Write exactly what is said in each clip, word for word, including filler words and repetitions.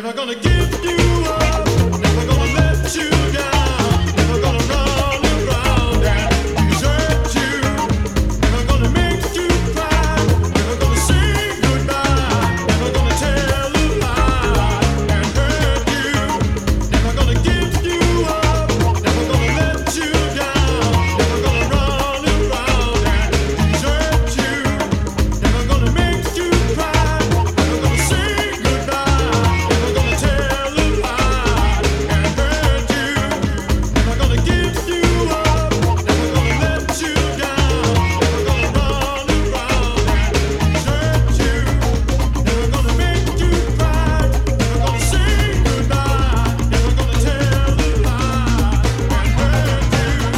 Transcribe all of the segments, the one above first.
Never gonna give you up, never gonna let you down, never gonna run around and desert you, never gonna make you cry, never gonna say goodbye, never gonna tell a lie and hurt you, never gonna give you up, never gonna let you down, never gonna run around and desert you, never gonna make you cry, never gonna say goodbye, never gonna tell a lie and hurt you, never gonna give you up, never gonna let you down, never gonna run around and desert you, never gonna make you cry, never gonna say goodbye, never gonna tell a lie and hurt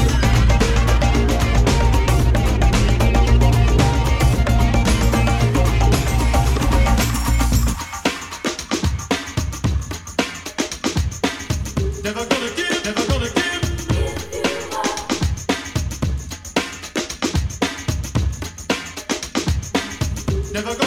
you. Never gonna give, never gonna give. Never gonna